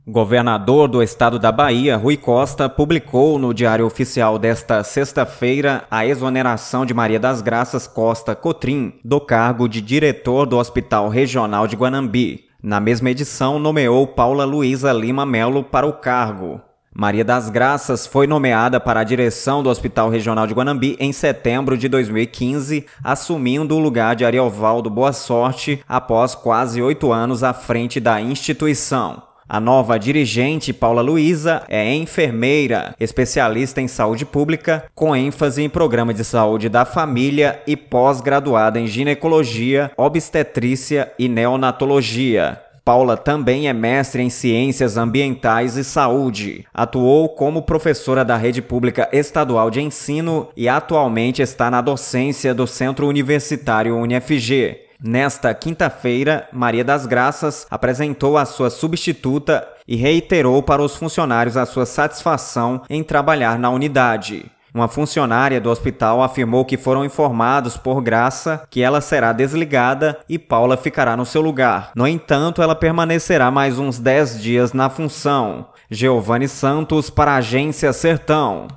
Governador do estado da Bahia, Rui Costa, publicou no Diário Oficial desta sexta-feira a exoneração de Maria das Graças Costa Cotrim do cargo de diretor do Hospital Regional de Guanambi. Na mesma edição, nomeou Paula Luísa Lima Melo para o cargo. Maria das Graças foi nomeada para a direção do Hospital Regional de Guanambi em setembro de 2015, assumindo o lugar de Ariovaldo Boa Sorte após quase 8 anos à frente da instituição. A nova dirigente, Paula Luísa, é enfermeira, especialista em saúde pública, com ênfase em programa de saúde da família e pós-graduada em ginecologia, obstetrícia e neonatologia. Paula também é mestre em Ciências Ambientais e Saúde. Atuou como professora da Rede Pública Estadual de Ensino e atualmente está na docência do Centro Universitário UniFG. Nesta quinta-feira, Maria das Graças apresentou a sua substituta e reiterou para os funcionários a sua satisfação em trabalhar na unidade. Uma funcionária do hospital afirmou que foram informados por Graça que ela será desligada e Paula ficará no seu lugar. No entanto, ela permanecerá mais uns 10 dias na função. Giovanni Santos para a Agência Sertão.